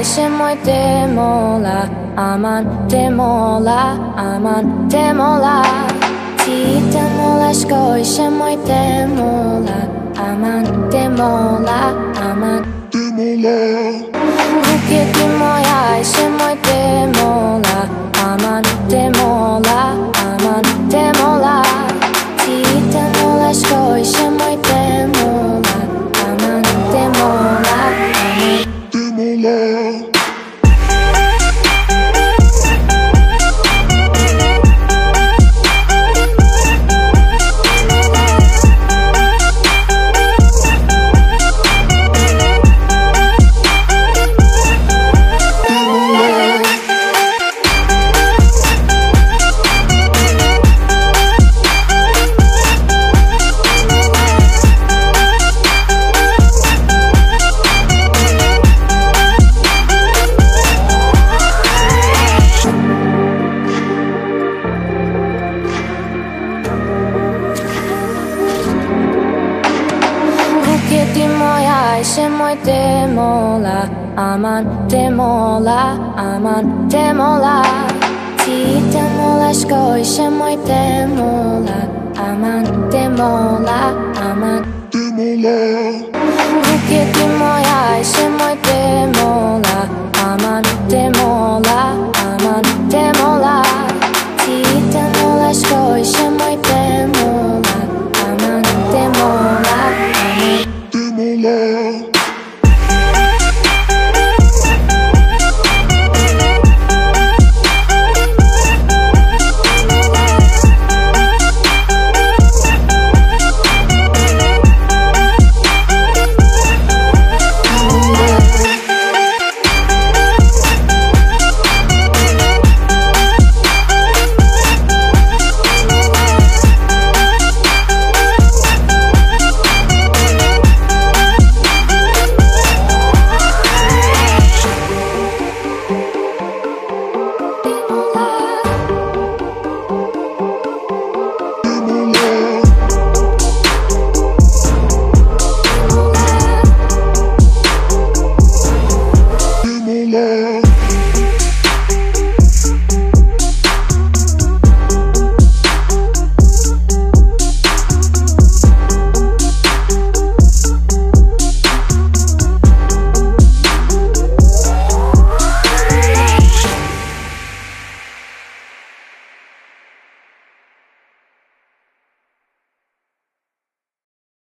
ishe moite mola, amante mola, amante mola. Tite mola shko ishe moite mola, amante mola, amante mola. Buketi moja ishe moite mola, amante mola, amante mola. Tite mola shko ishe moite mola, amante mola, amante mola. Buketi moja ishe moite mola, amante mola, amante mola. Tite mola shko ishe moite mola, amante mola, amante mola. Buketi